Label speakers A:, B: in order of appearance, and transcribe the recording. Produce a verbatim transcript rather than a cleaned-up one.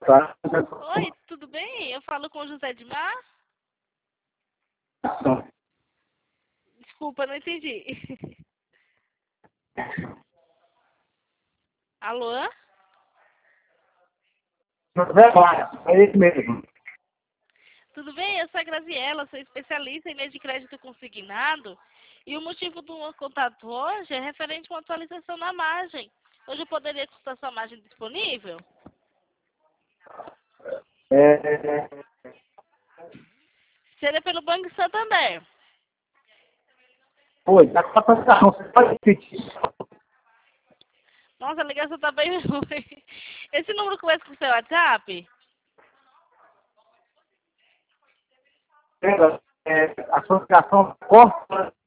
A: Tá?
B: Oi, tudo bem? Eu falo com o José Edmar? Desculpa, não entendi. Alô?
A: É isso mesmo.
B: Tudo bem? Eu sou a Graziella, sou especialista em linha de crédito consignado. E o motivo do meu contato hoje é referente a uma atualização na margem. Hoje eu poderia consultar sua margem disponível?
A: É,
B: Seria pelo Banco Santander.
A: oi, tá com a aplicação, você pode repetir?
B: Nossa, a ligação tá bem ruim. Esse número começa com o seu WhatsApp?
A: É, a sua aplicação corta